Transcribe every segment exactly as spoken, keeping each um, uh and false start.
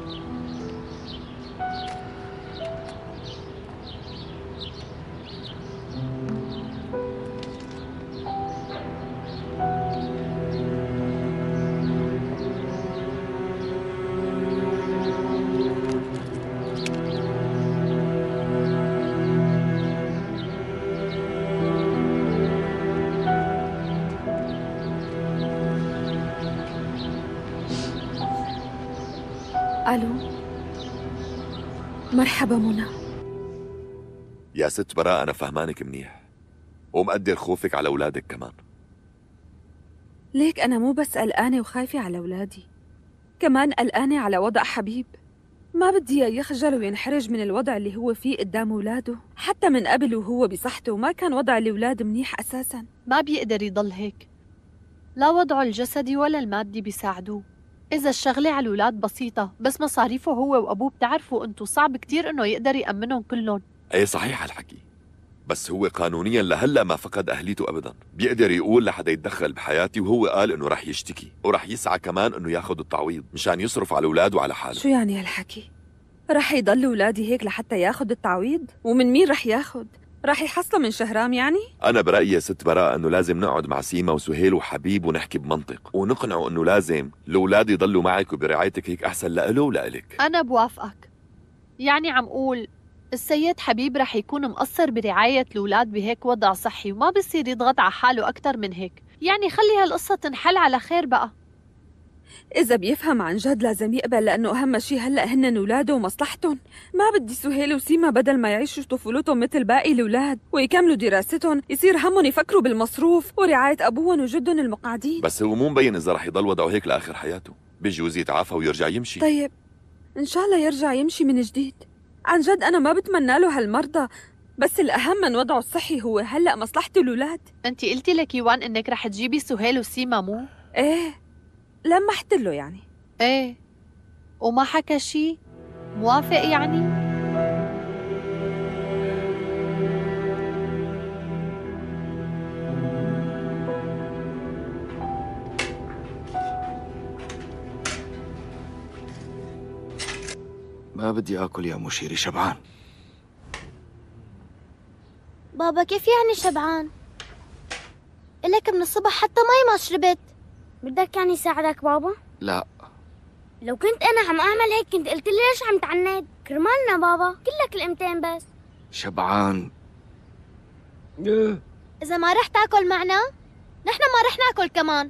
ألو، مرحبا منى. يا ست براء، أنا فهمانك منيح ومقدر خوفك على أولادك كمان. ليك أنا مو بس قلقانة وخايفة على أولادي، كمان قلقانة على وضع حبيب. ما بدي إياه يخجل وينحرج من الوضع اللي هو فيه قدام أولاده. حتى من قبل وهو بصحته ما كان وضع الأولاد منيح أساساً. ما بيقدر يضل هيك، لا وضعه الجسدي ولا المادي بيساعدوه. إذا الشغلة على الأولاد بسيطة، بس مصاريفه هو وأبوه بتعرفوا أنتو صعب كتير إنه يقدر يأمنهم كلهم. أي صحيح هالحكي، بس هو قانونيا لهلا ما فقد أهليته أبدا. بيقدر يقول لحدا يتدخل بحياتي، وهو قال إنه رح يشتكي ورح يسعى كمان إنه ياخد التعويض مشان يصرف على أولاده وعلى حاله. شو يعني هالحكي؟ رح يضل أولادي هيك لحتى ياخد التعويض؟ ومن مين رح ياخد؟ رح يحصله من شهرام يعني؟ أنا برأيي يا ست براء إنه لازم نقعد مع سيما وسهيل وحبيب ونحكي بمنطق ونقنعه إنه لازم الأولاد يضلوا معك وبرعايتك، هيك أحسن لإله ولإلك. أنا بوافقك. يعني عم قول السيد حبيب رح يكون مقصر برعاية الأولاد بهيك وضع صحي، وما بصير يضغط على حاله أكتر من هيك. يعني خلي هالقصة تنحل على خير بقى. إذا بيفهم عن جد لازم يقبل، لأنه أهم شي هلأ هن أولاده ومصلحتهم. ما بدي سهيل وسيما بدل ما يعيشوا طفولتهم مثل باقي الأولاد ويكملوا دراستهم يصير همهم يفكروا بالمصروف ورعاية أبوهم وجدهم المقعدين. بس هو مو مبين إذا رح يضل وضعه هيك لآخر حياته، بيجوز يتعافى ويرجع يمشي. طيب إن شاء الله يرجع يمشي من جديد. عن جد أنا ما بتمنى له هالمرضى، بس الأهم من وضعه الصحي هو هلأ مصلحة الأولاد. أنتِ قلتي لكيوان إنك رح تجيبي سهيل وسيما مو؟ إيه لمحت له يعني. إيه وما حكى شي؟ موافق يعني؟ ما بدي آكل يا مشيري، شبعان. بابا كيف يعني شبعان؟ إلك من الصبح حتى مي ما شربت. بدك يعني ساعدك بابا؟ لا. لو كنت أنا عم أعمل هيك كنت قلت لي ليش عم تعند؟ كرمالنا بابا، كلك القمتين بس. شبعان. إذا ما رح تاكل معنا نحن ما رح ناكل كمان.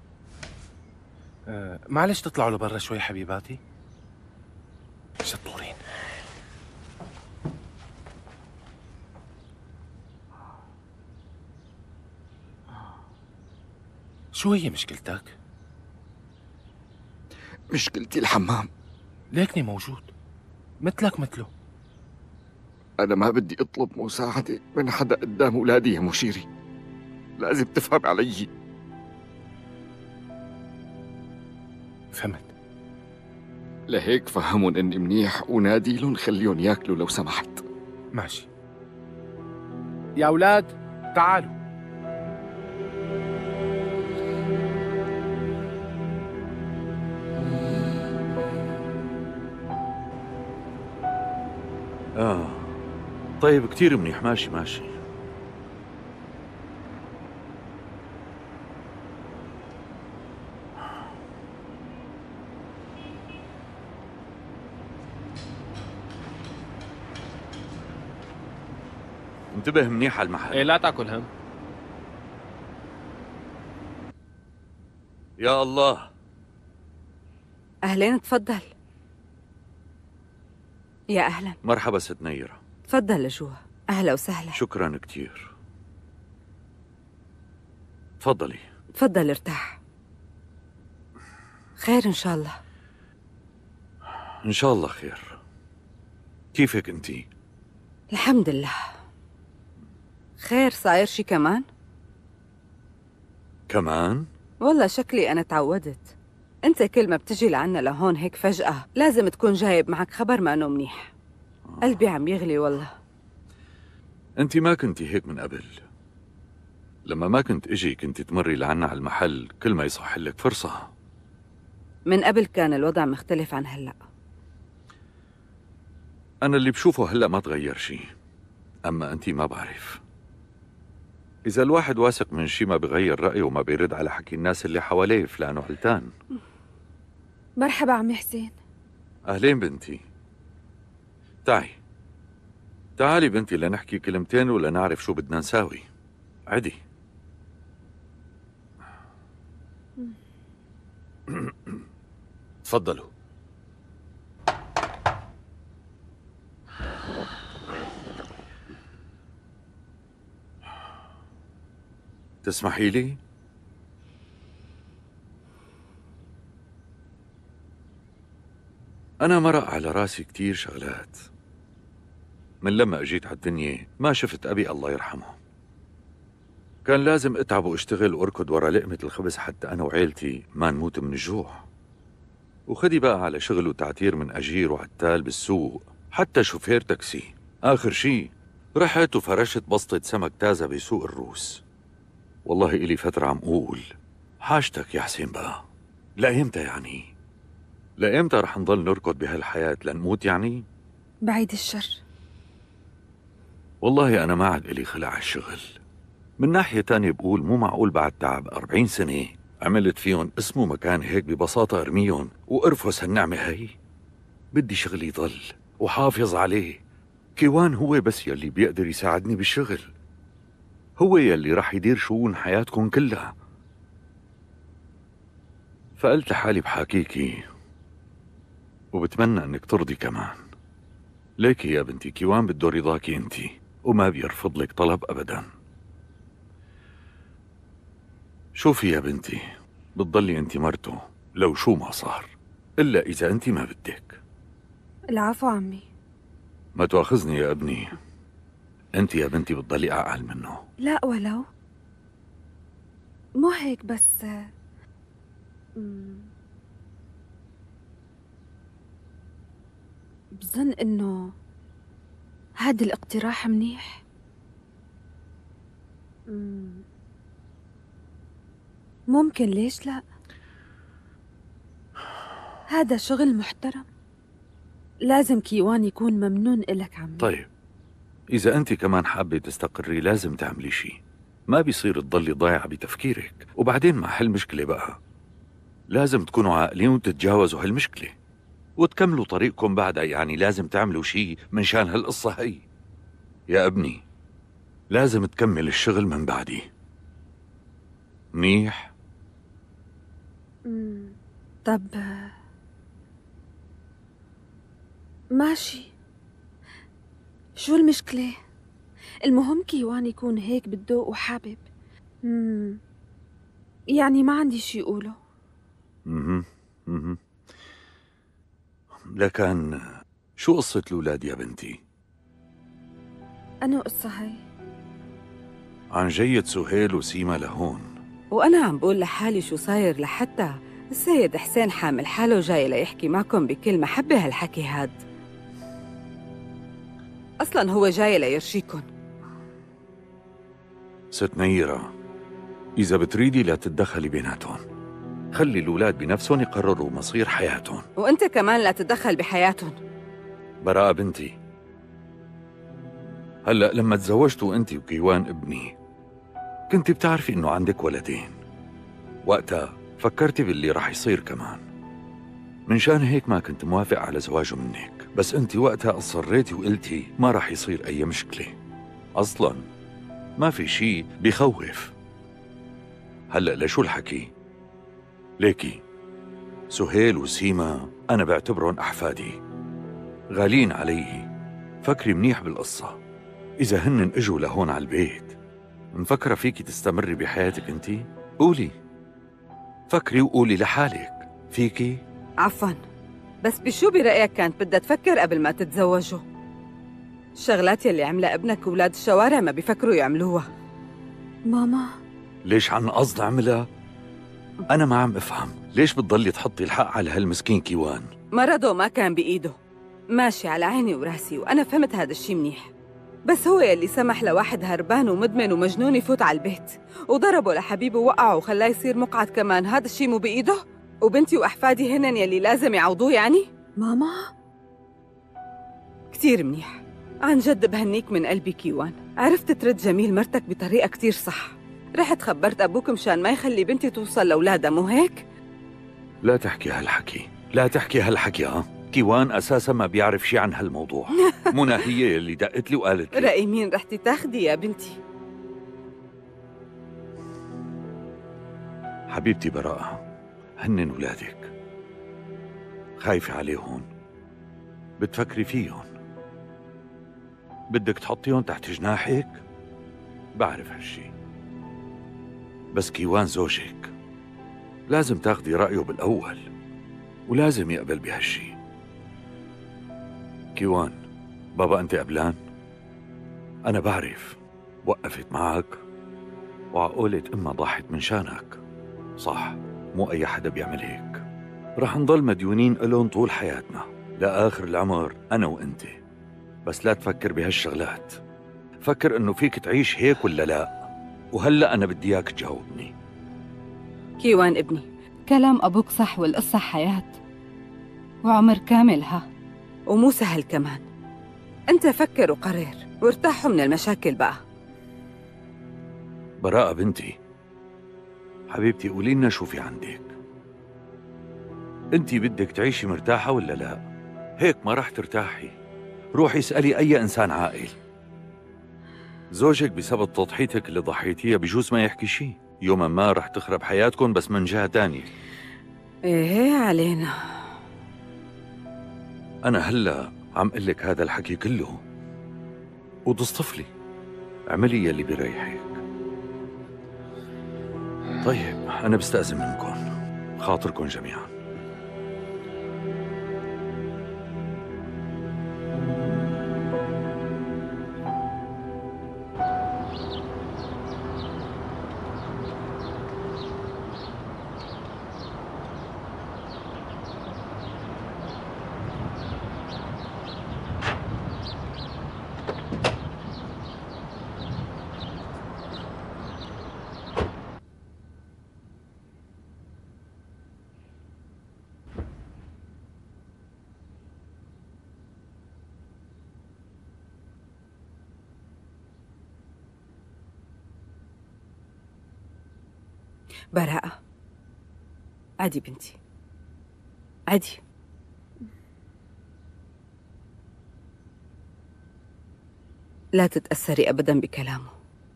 أه معلش تطلعوا لبرا شوي حبيباتي. شطورين. شو هي مشكلتك؟ مشكلتي الحمام. ليكني موجود مثلك مثله. أنا ما بدي أطلب مساعدة من حدا قدام أولادي يا مشيري، لازم تفهم علي. فهمت. لهيك فهمون إني منيح ونادي لهم خليهم ياكلوا لو سمحت. ماشي يا أولاد تعالوا. آه طيب كتير منيح، ماشي ماشي. انتبه منيح على المحل. ايه لا تاكل هم. يا الله. أهلين، تفضل. يا أهلا. مرحبا ست نيرة. تفضل لجوا. أهلا وسهلا. شكرا كتير. تفضلي. تفضل ارتاح. خير إن شاء الله. إن شاء الله خير. كيفك أنتي؟ الحمد لله. خير، صاير شي كمان؟ كمان؟ والله شكلي أنا تعودت. أنت كل ما بتجي لعنا لهون هيك فجأة لازم تكون جايب معك خبر ما أنه منيح. قلبي عم يغلي والله. أنت ما كنتي هيك من قبل. لما ما كنت اجي كنت تمري لعنا على المحل كل ما يصح لك فرصة. من قبل كان الوضع مختلف عن هلأ. أنا اللي بشوفه هلأ ما تغير شي، أما أنتي ما بعرف. إذا الواحد واثق من شي ما بغير رأيه وما بيرد على حكي الناس اللي حواليه فلان وعلتان. مرحبا عمي حسين. أهلين بنتي. تعي تعالي بنتي لنحكي كلمتين ولا نعرف شو بدنا نساوي. عدي. تفضلوا. تسمحي لي؟ أنا مرق على راسي كتير شغلات. من لما أجيت على الدنيا ما شفت أبي الله يرحمه. كان لازم أتعب وأشتغل وأركض ورا لقمة الخبز حتى أنا وعيلتي ما نموت من الجوع. وخدي بقى على شغل وتعتير من أجير وعتال بالسوق، حتى شوفير تاكسي. آخر شي رحت وفرشت بسطة سمك تازة بسوق الروس. والله إلي فترة عم أقول حاجتك يا حسين بقى، لأيمتى يعني؟ لأيمتى رح نضل نركض بهالحياة لنموت يعني؟ بعيد الشر. والله أنا ما عاد إلي خلع على الشغل. من ناحية تانية بقول مو معقول بعد تعب أربعين سنة عملت فيهم اسمه مكان هيك ببساطة أرميهم وأرفس هالنعمة هي. بدي شغلي يضل وحافظ عليه. كيوان هو بس يلي بيقدر يساعدني بالشغل، هو يلي رح يدير شؤون حياتكم كلها. فقلت لحالي بحاكيكي وبتمنى انك ترضي كمان. ليكي يا بنتي كيوان بده رضاكي انتي وما بيرفض لك طلب ابدا. شوفي يا بنتي، بتضلي انتي مرته لو شو ما صار، الا اذا انتي ما بدك. العفو عمي. ما تواخذني يا ابني، انت يا بنتي بتضلي اعقل منه. لا ولو مو هيك، بس مم. بظن انه هذا الاقتراح منيح. مم. ممكن، ليش لا؟ هذا شغل محترم، لازم كيوان يكون ممنون إلك عمي. طيب إذا أنت كمان حابة تستقري لازم تعملي شي. ما بيصير تضلي ضايعة بتفكيرك وبعدين مع هالمشكلة بقى. لازم تكونوا عاقلين وتتجاوزوا هالمشكلة وتكملوا طريقكم بعدها. يعني لازم تعملوا شي من شان هالقصة هي. يا ابني لازم تكمل الشغل من بعدي. منيح؟ مم. طب ماشي، شو المشكلة؟ المهم كيوان يكون هيك بده وحابب. مم. يعني ما عندي شي أقوله. مهم. مهم. لكن شو قصة الأولاد يا بنتي؟ أنا قصة هاي عن جيد سهيل وسيما لهون. وأنا عم بقول لحالي شو صاير لحتى السيد حسين حامل حاله جاي ليحكي معكم بكل محبة هالحكي هاد. أصلاً هو جاي ليرشيكن. ست نيرة، إذا بتريدي لا تتدخلي بيناتهم. خلي الأولاد بنفسهم يقرروا مصير حياتهم. وأنت كمان لا تتدخل بحياتهم. براءة بنتي، هلأ لما تزوجتوا أنت وكيوان ابني كنت بتعرفي إنه عندك ولدين. وقتها فكرتي باللي رح يصير كمان، من شان هيك ما كنت موافق على زواجه منك. بس أنت وقتها أصريتي وقلتي ما رح يصير أي مشكلة. أصلاً ما في شي بيخوف. هلأ لشو الحكي؟ ليكي سهيل وسيما أنا بعتبرهم أحفادي غالين علي. فكري منيح بالقصة. إذا هن اجوا لهون على البيت مفكرة فيكي تستمري بحياتك انتي؟ قولي، فكري وقولي لحالك فيكي. عفواً، بس بشو برأيك كانت بدها تفكر قبل ما تتزوجوا؟ الشغلات يلي عملها ابنك وولاد الشوارع ما بيفكروا يعملوها. ماما. ليش عن قصد عملها؟ أنا ما عم أفهم ليش بتضلي تحطي الحق على هالمسكين كيوان؟ مرضه ما كان بإيده. ماشي على عيني وراسي وأنا فهمت هذا الشي منيح، بس هو يلي سمح لواحد هربان ومدمن ومجنون يفوت على البيت وضربه لحبيبه ووقعه وخلاه يصير مقعد كمان. هذا الشي مو بإيده؟ وبنتي وأحفادي هنن يلي لازم يعوضوه يعني؟ ماما كتير منيح. عن جد بهنيك من قلبي كيوان، عرفت ترد جميل مرتك بطريقة كتير صح. رحت خبرت أبوك مشان ما يخلي بنتي توصل لأولادها، مو هيك؟ لا تحكي هالحكي، لا تحكي هالحكي. ها كيوان أساسا ما بيعرف شي عن هالموضوع. منى هي اللي دقت لي وقالت لي. رأي مين رحتي تاخدي يا بنتي؟ حبيبتي براءة، هنن ولادك، خايفة عليهم، بتفكري فيهم، بدك تحطيهم تحت جناحك. بعرف هالشي، بس كيوان زوجك لازم تاخدي رأيه بالأول، ولازم يقبل بهالشي. كيوان، بابا أنت قبلان؟ أنا بعرف وقفت معك وعقولة أمها ضاحت من شانك، صح؟ مو أي حدا بيعمل هيك. رح نضل مديونين إلهم طول حياتنا لآخر العمر أنا وأنت. بس لا تفكر بهالشغلات، فكر إنه فيك تعيش هيك ولا لا، وهلأ أنا بدي إياك تجاوبني. كيوان ابني، كلام أبوك صح، والقصة حياة وعمر كامل، ها ومو سهل كمان. أنت فكر وقرر وارتاحوا من المشاكل بقى. براءة بنتي، حبيبتي قولي لنا شو في عندك. انتي بدك تعيشي مرتاحة ولا لا؟ هيك ما رح ترتاحي. روحي اسألي أي إنسان عاقل. زوجك بسبب تضحيتك اللي ضحيتيها بجوز ما يحكي شي، يوما ما رح تخرب حياتكم بس من جهة تانية. ايه علينا. أنا هلأ عم قلك هذا الحكي كله وتصطفلي، اعملي يلي بريحك. طيب أنا بستأذن منكم، خاطركم جميعا. براءة، عادي بنتي، عادي. لا تتأثري أبداً بكلامه،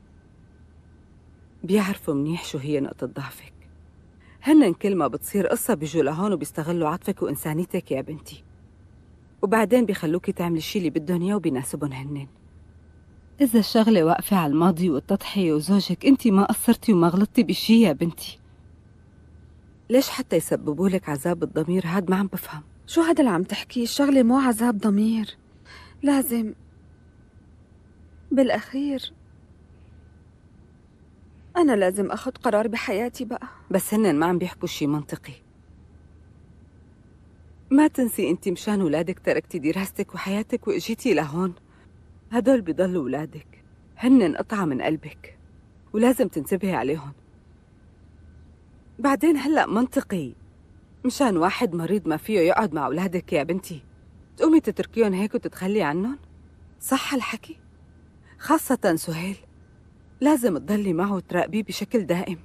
بيعرفوا منيح شو هي نقطة ضعفك. هنن كل ما بتصير قصة بيجوا لهون وبيستغلوا عطفك وإنسانيتك يا بنتي، وبعدين بيخلوكي تعملي الشي اللي بدهم إياه وبيناسبهم هنن. إذا الشغلة واقفة على الماضي والتضحية وزوجك، أنتي ما قصرتي وما غلطتي بشي يا بنتي. ليش حتى يسببوا لك عذاب الضمير؟ هاد ما عم بفهم. شو هذا اللي عم تحكيه؟ الشغلة مو عذاب ضمير، لازم بالأخير أنا لازم أخذ قرار بحياتي بقى. بس هنن ما عم بيحكوا شي منطقي. ما تنسي أنتي مشان ولادك تركتي دراستك وحياتك وإجيتي لهون. هدول بيضلوا ولادك، هنن قطعة من قلبك ولازم تنتبهي عليهم. بعدين هلأ منطقي مشان واحد مريض ما فيه يقعد مع أولادك يا بنتي تقومي تتركيهم هيك وتتخلي عنهم؟ صح الحكي؟ خاصة سهيل، لازم تضلي معه وتراقبيه بشكل دائم.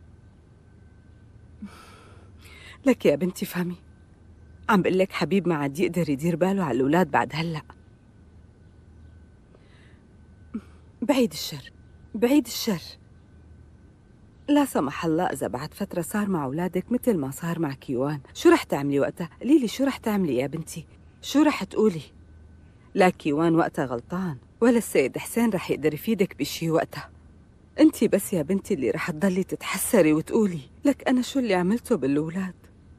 لك يا بنتي فهمي، عم بقلك حبيب ما عاد يقدر يدير باله على الأولاد بعد هلأ. بعيد الشر، بعيد الشر. لا سمح الله إذا بعد فترة صار مع أولادك مثل ما صار مع كيوان، شو رح تعملي وقتها؟ قليلي شو رح تعملي يا بنتي؟ شو رح تقولي؟ لا كيوان وقتها غلطان، ولا السيد حسين رح يقدر يفيدك بشي وقتها. انتي بس يا بنتي اللي رح تضلي تتحسري وتقولي لك أنا شو اللي عملته بالأولاد.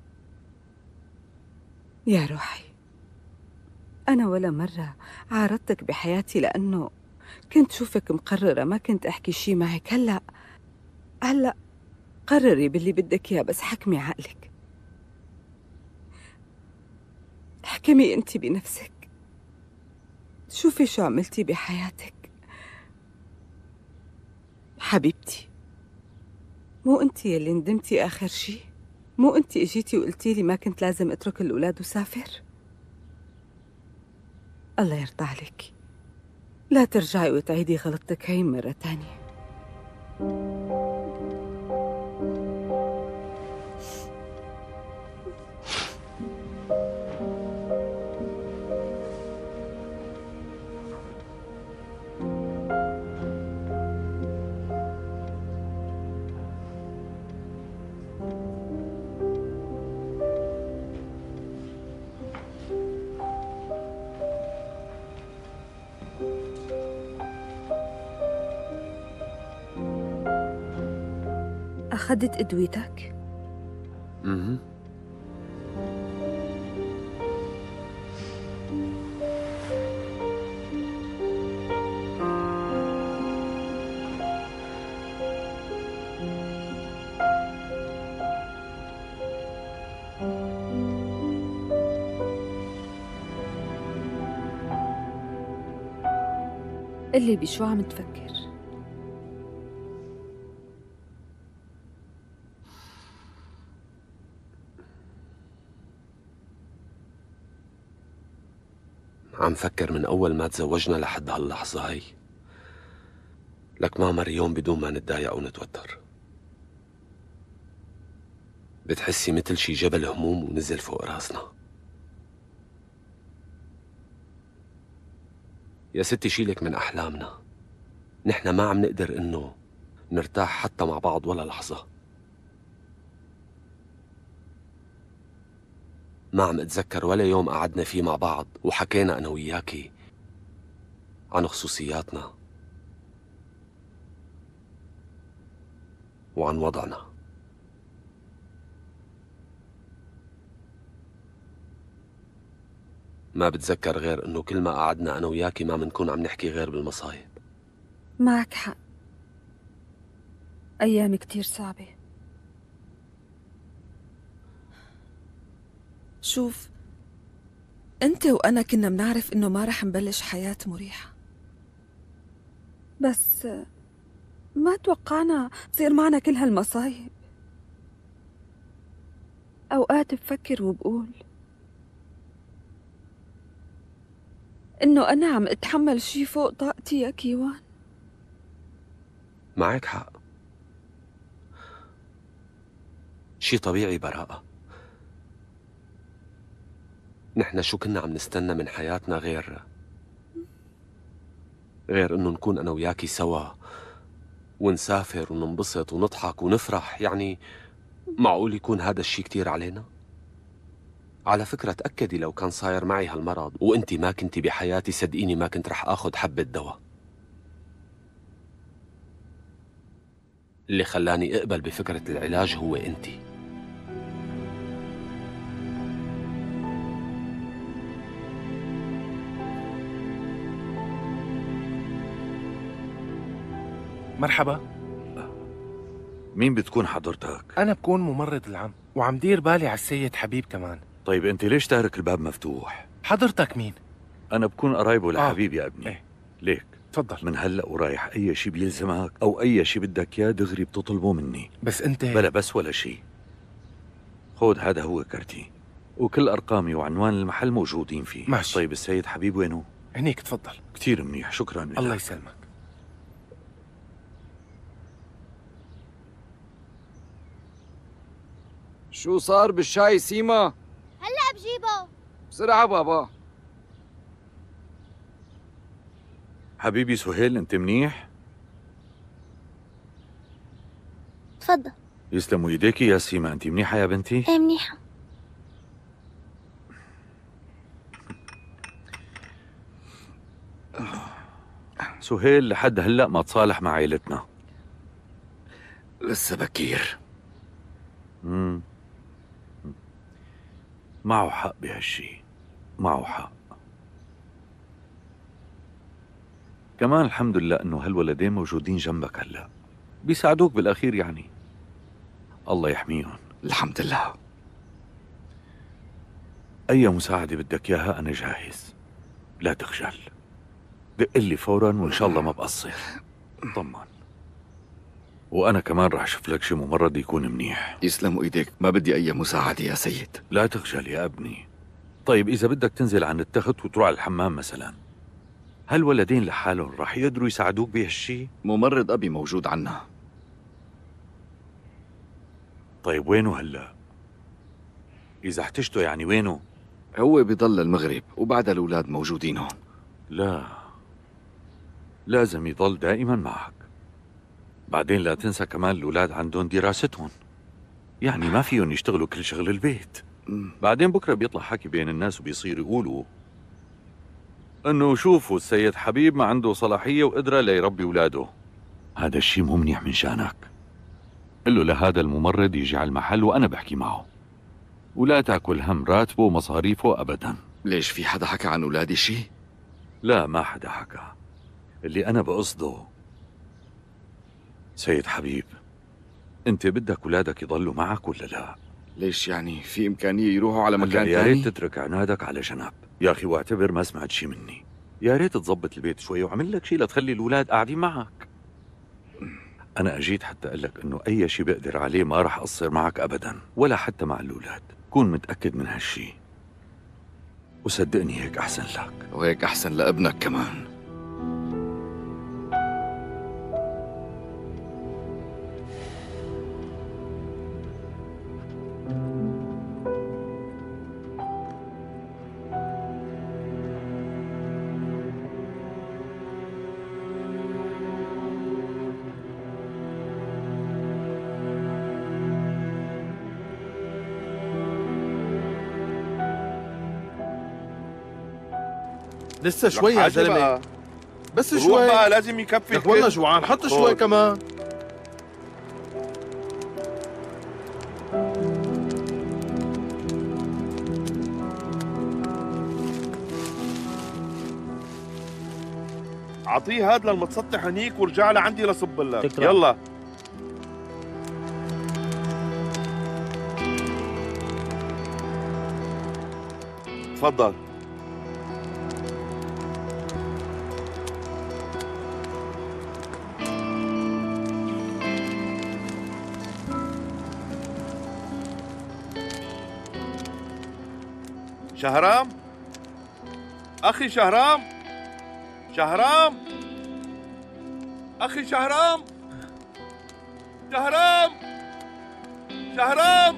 يا روحي، أنا ولا مرة عارضتك بحياتي لأنه كنت شوفك مقررة ما كنت أحكي شي معك. هلأ هلأ قرري باللي بدك إياه، بس حكمي عقلك، احكمي أنتي بنفسك، شوفي شو عملتي بحياتك. حبيبتي، مو أنتي يلي ندمتي آخر شي؟ مو أنتي إجيتي وقلتي لي ما كنت لازم أترك الأولاد وسافر؟ الله يرضى عليك، لا ترجعي وتعيدي غلطتك هاي مرة تانية. أخذت أدويتك؟ اها. اللي بشو عم تفكر؟ عم فكر من أول ما تزوجنا لحد هاللحظة هي لك ما مر يوم بدون ما نتضايق ونتوتر. بتحسي مثل شي جبل هموم ونزل فوق راسنا. يا ستي شيلك من أحلامنا، نحن ما عم نقدر إنه نرتاح حتى مع بعض ولا لحظة. ما عم اتذكر ولا يوم قعدنا فيه مع بعض وحكينا أنا وياكي عن خصوصياتنا وعن وضعنا. ما بتذكر غير إنه كل ما قعدنا أنا وياكي ما منكون عم نحكي غير بالمصايب. معك حق، أيام كتير صعبة. شوف، أنت وأنا كنا منعرف إنه ما رح نبلش حياة مريحة، بس ما توقعنا تصير معنا كل هالمصايب. أوقات بفكر وبقول إنه أنا عم أتحمل شي فوق طاقتي يا كيوان. معك حق، شي طبيعي براءة. نحن شو كنا عم نستنى من حياتنا غير غير انه نكون انا وياكي سوا ونسافر وننبسط ونضحك ونفرح؟ يعني معقول يكون هذا الشي كتير علينا؟ على فكرة تأكدي لو كان صاير معي هالمرض وانتي ما كنتي بحياتي، صدقيني ما كنت رح اخذ حبة دواء. اللي خلاني اقبل بفكرة العلاج هو انتي. مرحبا. مين بتكون حضرتك؟ أنا بكون ممرض العم، وعم دير بالي على السيد حبيب كمان. طيب أنت ليش تارك الباب مفتوح؟ حضرتك مين؟ أنا بكون قرايبه لحبيب يا ابني. إيه؟ ليك تفضل. من هلأ ورايح أي شي بيلزمك أو أي شي بدك إياه دغري بتطلبه مني. بس أنت بلا بس ولا شي. خود هذا هو كرتي، وكل أرقامي وعنوان المحل موجودين فيه. ماشي. طيب السيد حبيب وينه؟ هنيك تفضل. كتير منيح، شكرا لك. الله يسلمك. شو صار بالشاي سيما؟ هلا بجيبه. بسرعة بابا. حبيبي سهيل، أنت منيح؟ تفضل. يسلموا ايديكي يا سيما. أنت منيحة يا بنتي؟ ايه منيحة. سهيل لحد هلأ ما تصالح مع عائلتنا. لسه بكير. امم معه حق بهالشي، معه حق. كمان الحمد لله انه هالولدين موجودين جنبك هلا، بيساعدوك بالاخير يعني. الله يحميهم. الحمد لله. اي مساعدة بدك اياها انا جاهز، لا تخجل. دق لي فورا وان شاء الله ما بقصر. طمن. وانا كمان رح اشوف لك شي ممرض يكون منيح. يسلموا ايديك، ما بدي اي مساعدة يا سيد. لا تخجل يا ابني، طيب إذا بدك تنزل عن التخت وتروح على الحمام مثلا، هل ولدين لحالهم رح يقدروا يساعدوك بهالشي؟ ممرض أبي موجود عنا. طيب وينه هلا؟ إذا احتجته يعني وينه؟ هو بيضل المغرب وبعدها الأولاد موجودين هون. لا، لازم يضل دائما معك. بعدين لا تنسى كمان الأولاد عندهم دراستهم، يعني ما فيهم يشتغلوا كل شغل البيت. بعدين بكرة بيطلع حكي بين الناس وبيصير يقولوا انه شوفوا السيد حبيب ما عنده صلاحية وقدرة ليربي اولاده. هذا الشيء مو منيح من شانك. قل له لهذا الممرض يجي على المحل وانا بحكي معه، ولا تاكل هم راتبه ومصاريفه ابدا. ليش في حدا حكى عن اولادي شيء؟ لا ما حدا حكى. اللي انا بقصده سيد حبيب، انت بدك اولادك يضلوا معك ولا لا؟ ليش يعني في امكانية يروحوا على مكان يا ثاني؟ ريت تترك عنادك على جنب يا اخي، واعتبر ما سمعت شي مني. يا ريت تظبط البيت شوي وعمل لك شي لتخلي الاولاد قاعدين معك. انا اجيت حتى اقول لك انه اي شي بقدر عليه ما راح اقصر معك ابدا، ولا حتى مع الاولاد. كون متاكد من هالشي، وصدقني هيك احسن لك. وهيك احسن لابنك كمان. لسه شوي يا زلمه، بس شوي بقى لازم يكفي. لك والله جوعان، حط شوي كمان. اعطيه هاد للمتسطح هنيك ورجع لعندي لصب لك. يلا تفضل. شهرام، أخي شهرام، شهرام، أخي شهرام، شهرام، شهرام.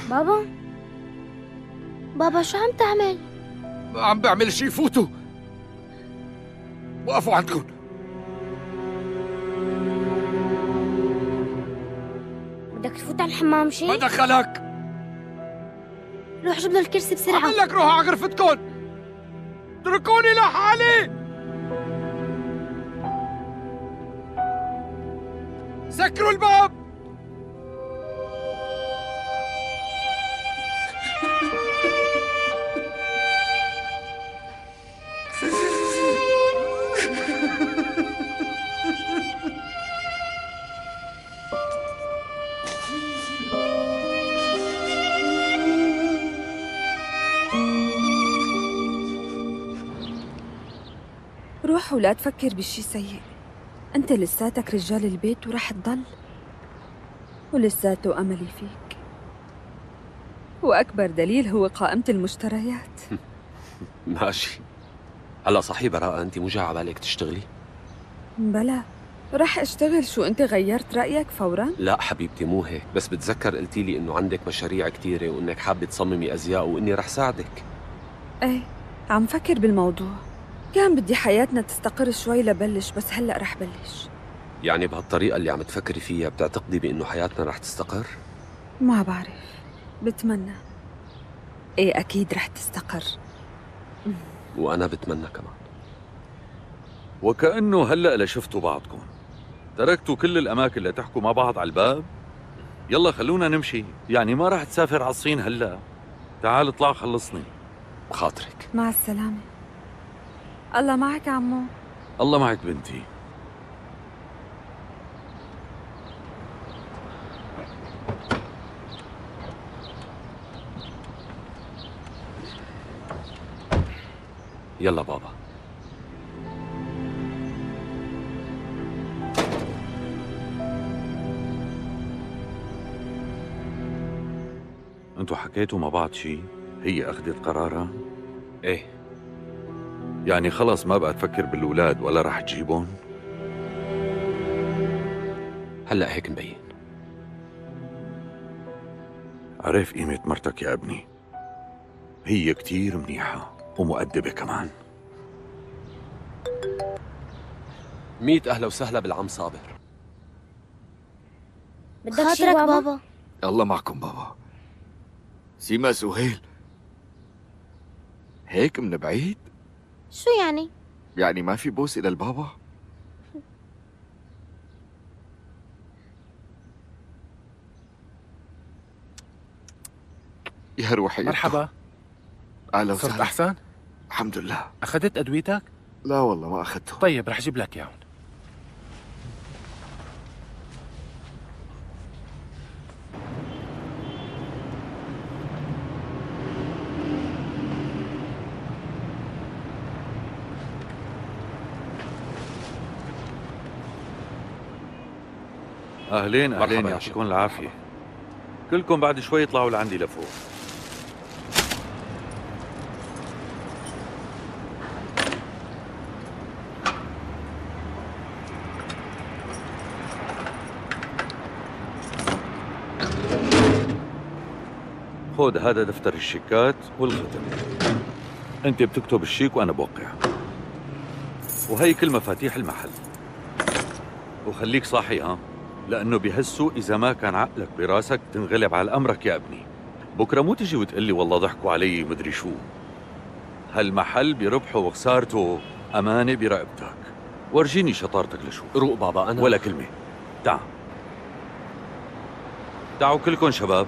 بابا بابا شو عم تعمل؟ ما عم بعمل شي. فوتوا وقفوا عندكم. بدك تفوت على الحمام شي؟ ما دخلك. روح جيب له الكرسي بسرعة. عم لك روحوا على غرفتكم، اتركوني لحالي. سكروا الباب. روح ولا تفكر بشي سيء. أنت لساتك رجال البيت ورح تضل، ولساته أملي فيك، وأكبر دليل هو قائمة المشتريات. ماشي. هلا صحيح براءة، أنت مو جاي على بالك تشتغلي؟ بلا، رح أشتغل. شو أنت غيرت رأيك فوراً؟ لا حبيبتي مو هيك، بس بتذكر قلتي لي إنه عندك مشاريع كتيرة وإنك حابة تصممي أزياء وإني رح ساعدك. إيه، عم فكر بالموضوع. كان بدي حياتنا تستقر شوي لبلش، بس هلأ رح بلش. يعني بهالطريقة اللي عم تفكري فيها بتعتقدي بإنه حياتنا رح تستقر؟ ما بعرف، بتمنى. إيه أكيد رح تستقر. وأنا بتمنى كمان. وكأنه هلأ لشفتوا بعضكم، تركتوا كل الأماكن لتحكوا مع بعض على الباب. يلا خلونا نمشي، يعني ما راح تسافر على الصين هلأ. تعال اطلع خلصني. بخاطرك. مع السلامة. الله معك عمو. الله معك بنتي. يلا بابا. انتوا حكيتوا مع بعض شي؟ هي أخذت قرارها؟ ايه. يعني خلص ما بقى تفكر بالأولاد ولا رح تجيبهم؟ هلأ هيك مبين. عرف قيمة مرتك يا ابني، هي كتير منيحة ومؤدبة كمان. ميت أهلا وسهلا بالعم صابر. بدك شي بابا؟ بابا الله معكم بابا. سيما سهيل هيك من بعيد؟ شو يعني؟ يعني ما في بوس إلى البابا؟ يا روحي. مرحبا. أهلا وسهلا. صرت أحسن؟ الحمد لله. أخذت أدويتك؟ لا والله ما أخذته. طيب رح أجيب لك إياهم. أهلين أهلين، يعطيكم العافية. كلكم بعد شوي يطلعوا لعندي لفوق. خذ هذا دفتر الشيكات والختم. انت بتكتب الشيك وانا بوقع. وهي كل مفاتيح المحل. وخليك صاحي ها، لأنه بهالسوق إذا ما كان عقلك براسك تنغلب على أمرك يا ابني. بكرة مو تجي وتقلي والله ضحكوا علي مدري شو. هالمحل بربحه وخسارته أمانة برقبتك. ورجيني شطارتك لشو. روق بابا أنا. ولا كلمة. تعا تعوا كلكم شباب.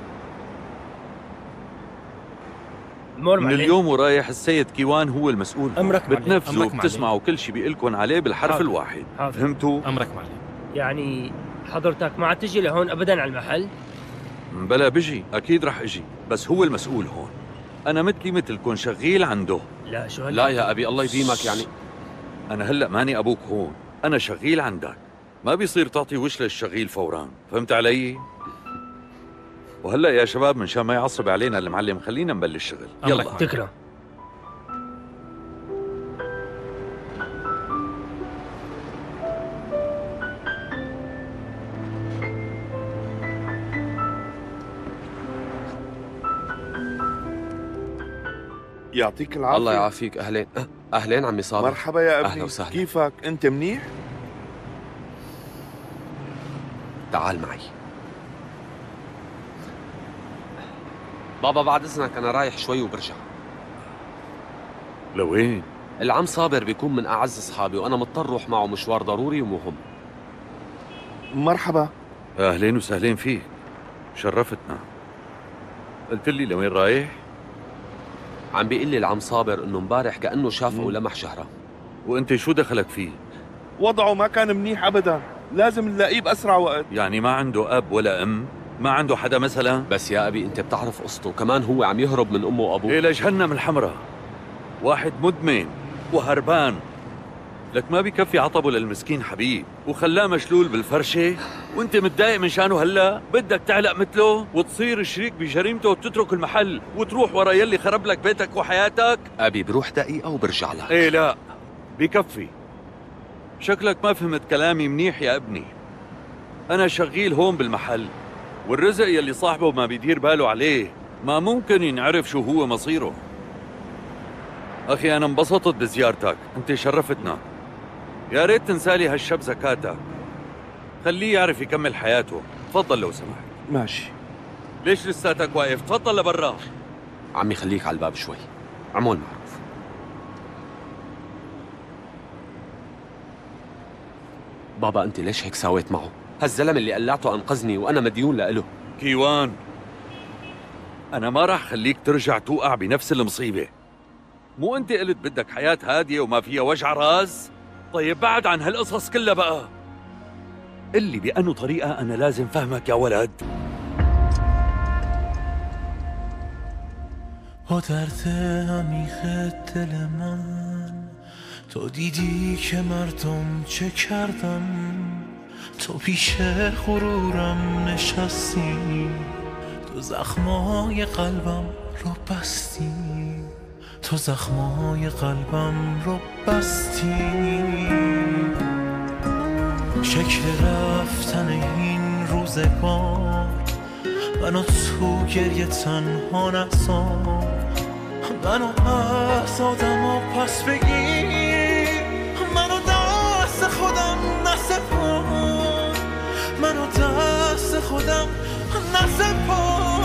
من اليوم ورايح السيد كيوان هو المسؤول. أمرك معلم. بتنفذوا أمرك وبتسمعوا كل شيء بيقلكن عليه بالحرف حاضر. الواحد. حاضر. فهمتوا؟ أمرك معلم. يعني حضرتك ما عاد تجي لهون أبدا على المحل؟ بلا بجي، أكيد رح أجي، بس هو المسؤول هون. أنا مثلي مثلكن شغيل عنده. لا شو هلا؟ لا يا أبي الله يديمك. يعني أنا هلأ ماني أبوك هون، أنا شغيل عندك. ما بيصير تعطي وش للشغيل فوران، فهمت علي؟ وهلأ يا شباب منشان ما يعصب علينا المعلم خلينا نبلش شغل. يلا تكرم. يعطيك العافية. الله يعافيك. أهلين أهلين عمي صابر. مرحبا يا ابني. أهلا وسهلا. كيفك؟ أنت منيح؟ تعال معي بابا. بعد إذنك أنا رايح شوي وبرجع. لوين؟ العم صابر بيكون من أعز أصحابي وأنا مضطر روح معه مشوار ضروري ومهم. مرحبا. أهلين وسهلين فيك، شرفتنا. قلت لي لوين رايح؟ عم بيقول لي العم صابر إنه مبارح كأنه شافه ولمح شهرة. وأنت شو دخلك فيه؟ وضعه ما كان منيح أبدا، لازم نلاقيه بأسرع وقت. يعني ما عنده أب ولا أم؟ ما عنده حدا مثلا؟ بس يا أبي أنت بتعرف قصته، كمان هو عم يهرب من أمه وأبوه. إيه لجهنم الحمراء، واحد مدمن وهربان، لك ما بيكفي عطبه للمسكين حبيب وخلاه مشلول بالفرشة، وانت متضايق من شانه هلا؟ بدك تعلق مثله وتصير شريك بجريمته وتترك المحل وتروح ورا يلي خرب لك بيتك وحياتك؟ أبي بروح دقيقة وبرجع لك. ايه لا بيكفي، شكلك ما فهمت كلامي منيح يا ابني. أنا شغيل هون بالمحل، والرزق يلي صاحبه ما بيدير باله عليه ما ممكن ينعرف شو هو مصيره. أخي أنا انبسطت بزيارتك، أنت شرفتنا. يا ريت تنسالي هالشب زكاتك، خليه يعرف يكمل حياته. تفضل لو سمحت. ماشي. ليش لساتك واقف؟ تفضل لبرا. عمي خليك على الباب شوي، عمول معروف. بابا أنت ليش هيك ساويت معه؟ هالزلم اللي قلعته أنقذني وأنا مديون لإله. كيوان أنا ما راح خليك ترجع توقع بنفس المصيبة. مو أنت قلت بدك حياة هادية وما فيها وجع راس؟ طيب بعد عن هالقصص كلها بقى. قل لي بأنه طريقة أنا لازم فهمك يا ولد. با درد عمیق دل من تو دیدی که مردم چه کردم، تو پیش غرورم نشستی، تو زخمای قلبم رو بستی، تو زخمای قلبم رو بستی. شکل رفتن این روزگار منو تو گریه تنها نذار، منو از آدم و پس بگیر، منو دست خودم نسپار، منو دست خودم نسپار.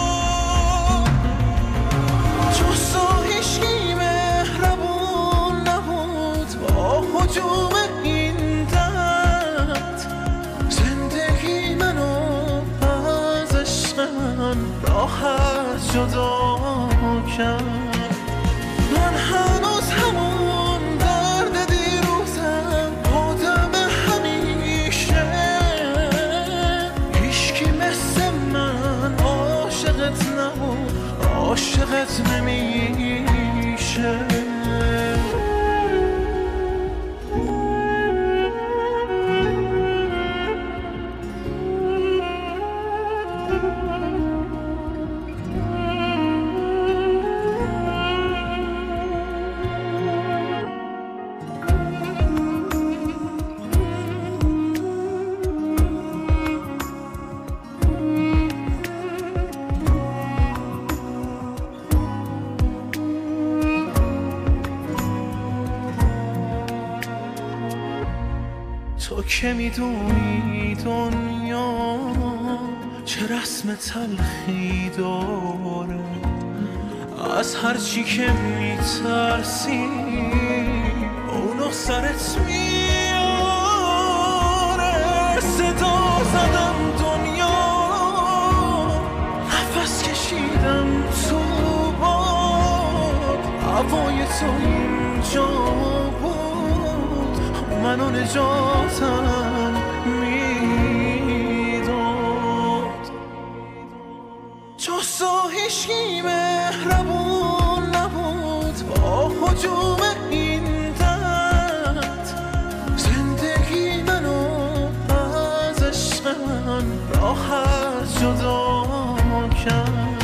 جز تو هیچکی مهربون نبود با هجوم این درد، زندگی منو از عشق من راحت جدا کرد. من هنوز همون درد دیروزم، آدم همیشه، هیچکی مثل من عاشقت نبود، عاشقت نمیشه. تو که میدونی دنیا چه رسم تلخی داره، از هر چی که میترسی اونو سرت میاره. صدا زدم دنیا، نفس کشیدم تو باد، هوای تو اینجا منو نجاتم میداد. جز تو هیچکی مهربون نبود با هجوم این درد، زندگی منو از عشق من راحت جدا کرد.